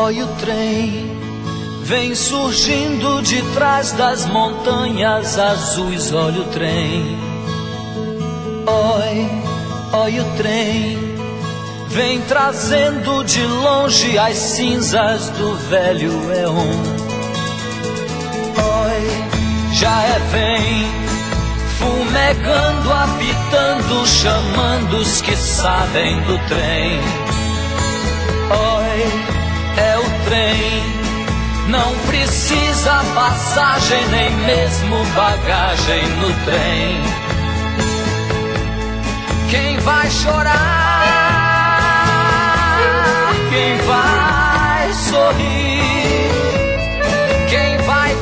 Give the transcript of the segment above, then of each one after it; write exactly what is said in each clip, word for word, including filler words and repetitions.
Olha o trem, vem surgindo de trás das montanhas azuis. Olha o trem, oi, olha o trem, vem trazendo de longe as cinzas do velho éon. Oi, já é vem, fumegando, apitando, chamando os que sabem do trem. Oi, é o trem, não precisa passagem, nem mesmo bagagem no trem. Quem vai chorar? Quem vai sorrir? Quem vai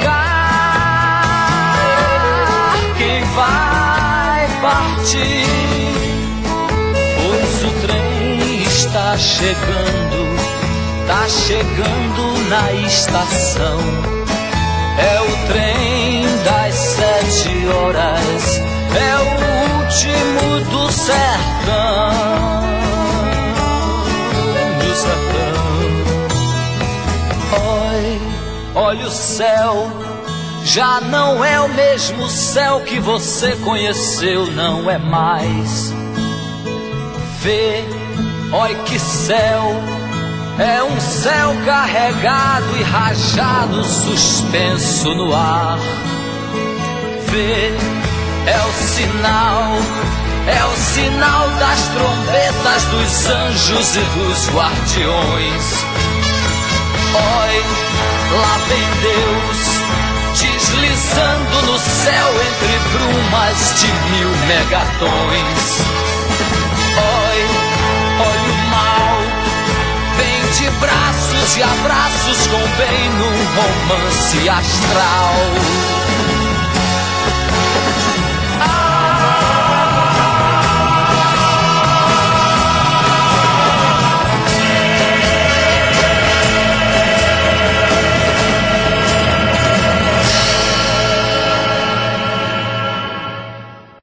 ficar? Quem vai partir? Pois o trem está chegando, tá chegando na estação. É o trem das sete horas, é o último do sertão, do sertão. Oi, olha o céu, já não é o mesmo céu que você conheceu, não é mais. Vê, oi que céu, é um céu carregado e rajado, suspenso no ar. Vê, é o sinal, é o sinal das trombetas dos anjos e dos guardiões. Oi, lá vem Deus, deslizando no céu entre brumas de mil megatons. Oi, olha o mal, de braços e abraços com bem num romance astral.